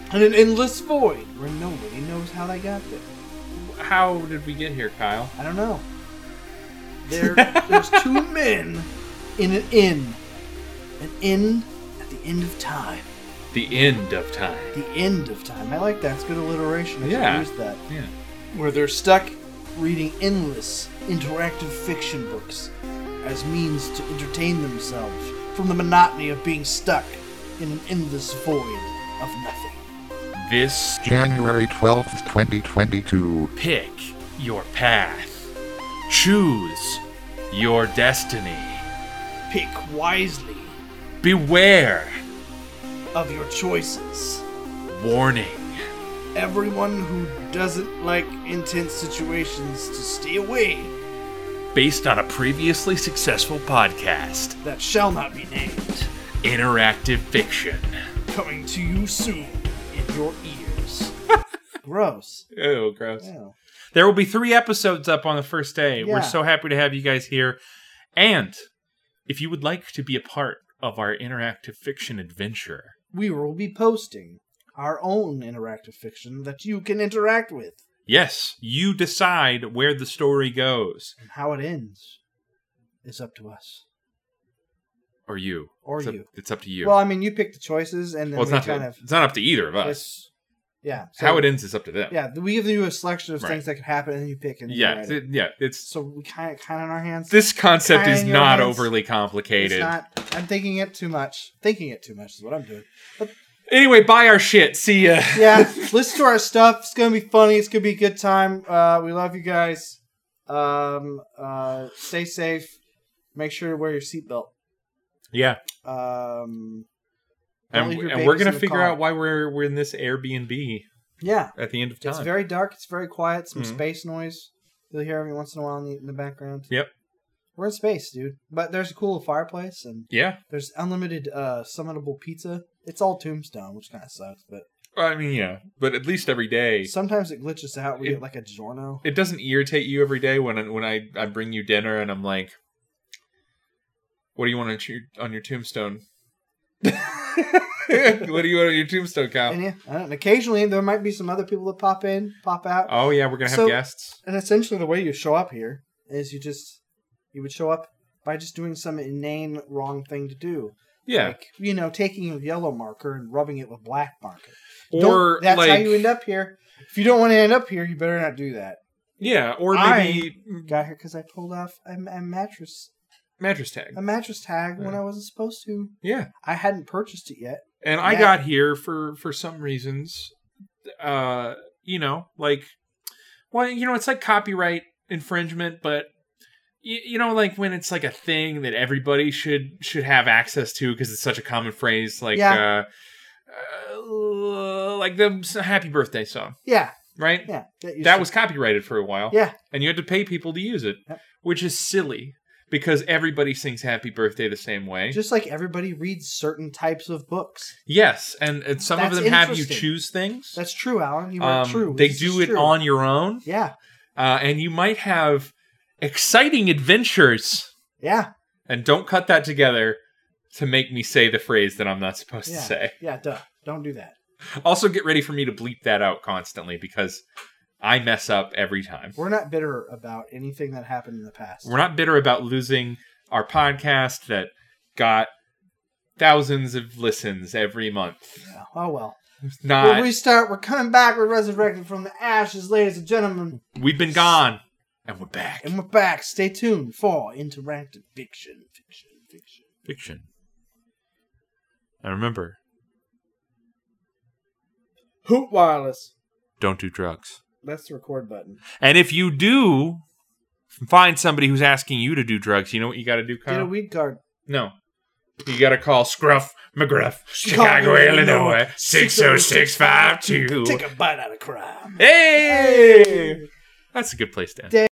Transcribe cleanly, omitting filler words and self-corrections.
And an endless void where nobody knows how they got there. How did we get here, Kyle? I don't know. There's two men in an inn. An inn at the end of time. The end of time. The end of time. I like that. It's good alliteration. I should use that. Yeah. Where they're stuck reading endless interactive fiction books as means to entertain themselves from the monotony of being stuck in an endless void of nothing. This January 12th, 2022. pick your path. Choose your destiny. Pick wisely Beware. of your choices. Warning. Everyone who doesn't like intense situations to stay away. Based on a previously successful podcast. That shall not be named. Interactive fiction. Coming to you soon in your ears. Gross. Oh, gross. Yeah. There will be 3 episodes up on the first day. Yeah. We're so happy to have you guys here. And if you would like to be a part of our interactive fiction adventure, We will be posting our own interactive fiction that you can interact with. yes, you decide where the story goes. And how it ends is up to us. Or you. Or It's you. It's up to you. Well, I mean, you pick the choices, and then Well, it's we not, kind of... it's not up to either of us. Yeah. How it ends is up to them. Yeah, we give you a selection of Right. things that could happen, and then you pick and Yeah, write it. it's So we kind of in our hands. this concept Kinda is in your not hands. overly It's complicated. not. I'm thinking it too much. Thinking it too much is what I'm doing. But Anyway, buy our shit. See ya. yeah, listen to our stuff. It's gonna be funny. It's gonna be a good time. We love you guys. Stay safe. Make sure to wear your seatbelt. Yeah. Don't And leave your we're babies gonna in the figure car. out why we're in this Airbnb Yeah, at the end of time. it's very dark. It's very quiet. Some Mhm. space noise you'll hear every once in a while in the background. Yep. We're in space, dude. But there's a cool fireplace and Yeah. there's unlimited summonable pizza. It's all Tombstone, which kind of sucks, but I mean, yeah. But at least every day, sometimes it glitches out. We get like a Giorno. it doesn't irritate you every day when I bring you dinner and I'm like, what do you want on your tombstone? What do you want on your tombstone, Kyle? And yeah, and occasionally there might be some other people that pop in, pop out. Oh yeah, we're gonna have So- guests. And essentially the way you show up here is you would show up by just doing some inane wrong thing to do. Yeah. Like, taking a yellow marker and rubbing it with black marker. Or That's like, how you end up here. If you don't want to end up here, you better not do that. yeah, or maybe Got here because I pulled off a mattress tag. tag when I wasn't supposed to. Yeah. I hadn't purchased it yet. And I Yeah. got here for some reasons, it's like copyright infringement, but like when it's like a thing that everybody should have access to because it's such a common phrase, like Yeah. like the Happy Birthday song, Yeah. right? Yeah. That was copyrighted for a while, Yeah. and you had to pay people to use it, Yep. which is silly because everybody sings Happy Birthday the same way. Just like everybody reads certain types of books. Yes, and some of That's them have you interesting. choose things. That's true, Alan. You are true. They This do is it true. on your own, Yeah. and you might have exciting adventures. Yeah. And don't cut that together to make me say the phrase that I'm not supposed Yeah. to say. Yeah, duh. Don't do that. Also, get ready for me to bleep that out constantly because I mess up every time. We're not bitter about anything that happened in the past. We're not bitter about losing our podcast that got thousands of listens every month. Yeah. Oh, well. Not We'll restart. We're coming back. We're resurrected from the ashes, ladies and gentlemen. we've been gone and we're back. And we're back. Stay tuned for interactive fiction. Fiction. And remember, Hoot Wireless. don't do drugs. That's the record button. And if you do find somebody who's asking you to do drugs, you know what you got to do, Get a Kyle? weed card. No. You got to call Scruff McGruff, Chicago, Illinois, 60652. Take a bite out of crime. Hey! That's a good place to end.